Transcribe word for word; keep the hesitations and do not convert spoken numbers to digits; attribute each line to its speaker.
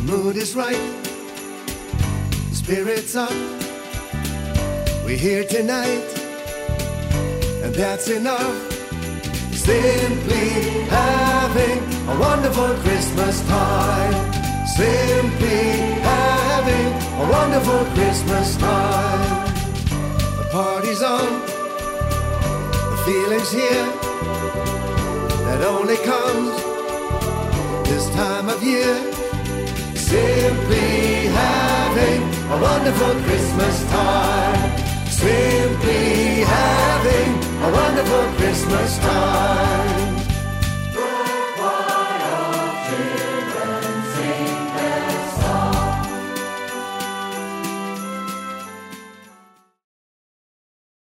Speaker 1: mood is right, the spirit's up. We're here tonight, and that's enough. Simply having a wonderful Christmas time. Simply having a wonderful Christmas time. The party's on, the feeling's here, that only comes this time of year. Simply having a wonderful Christmas time. Simply having a wonderful Christmas time.